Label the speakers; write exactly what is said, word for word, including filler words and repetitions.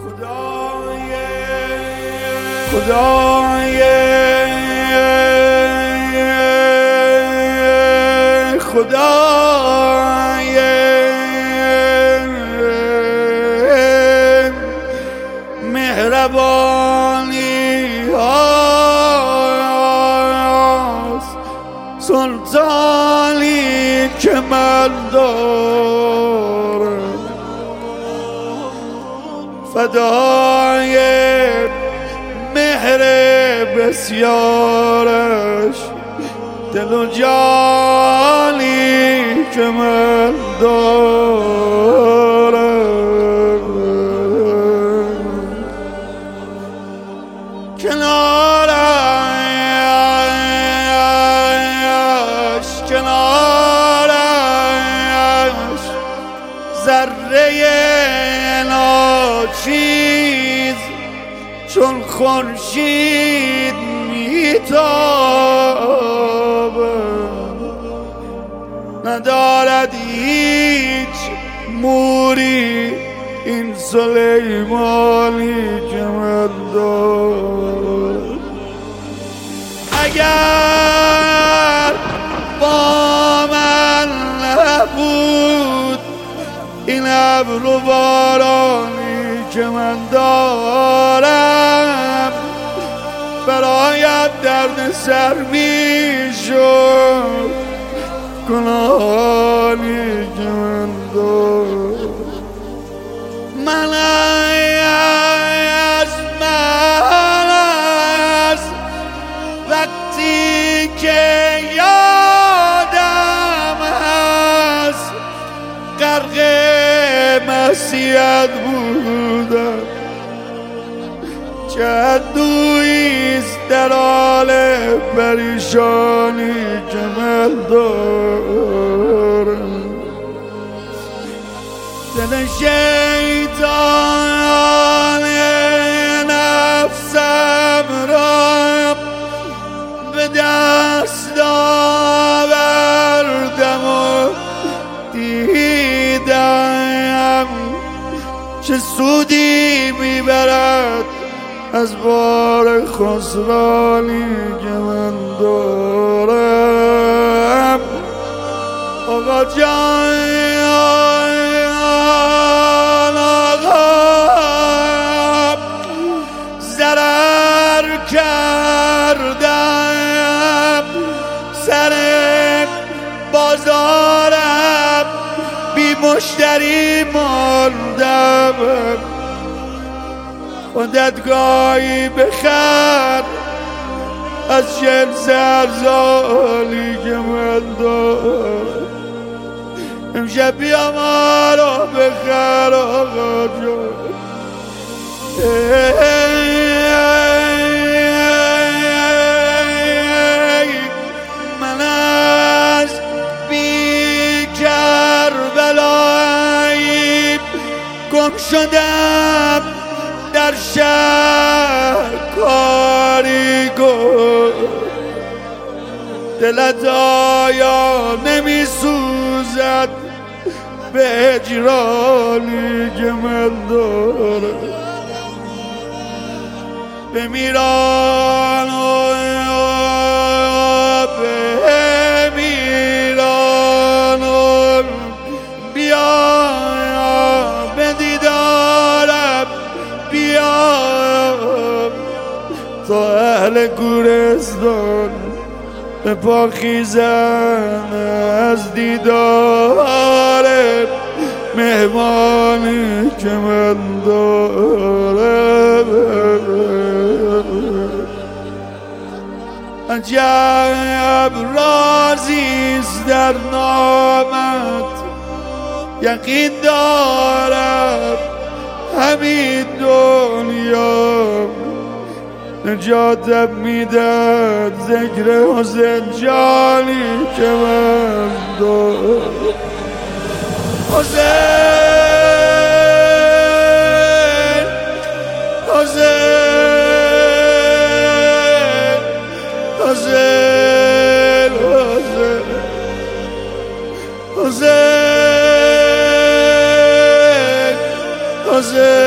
Speaker 1: خدای خدای خدای مهربانی هاست، سلطانی که من دارم، فدای مهر بسیارش دل و جانی که من دارم. کنارش کنارش ذره ناچیز چون خورشید میتابه، ندارد هیچ موری این سلیمانی که من دارم. اگر با من نبود این ابر و بارانی که من دارم، برایم درد سر میشد گناهانی که من دارم. من از من از وقتی که یادم هست غرق معصیت بودم، چندویست در حال پریشانی که من دارم. دل شیطان نفسم را به دست آوردم و دیدم چه سودی میبرد از بار خسرانی که من دارم. آقا جان ضرر کردم، سر بازارم بی مشتری ماندم. خودت گاهی بخر از جنس ارزانی که من دارم. امشب بیا ما رو بخر آقا جان. من از بی کربلایی گم شدم در شهر کاری کن. دلت آیا نمی سوزد به هجرانی که من دارم؟ به میران و به میران و بیا به دیدارم بیا تا اهل گورستان به پا خیزن از دیدار مهمانی که من دارم. عجب رازیست در نامت، یقین دارم همین دنیا نجاتم میدن ذکر حسین جانی که من دارم. حسین حسین حسین حسین حسین حسین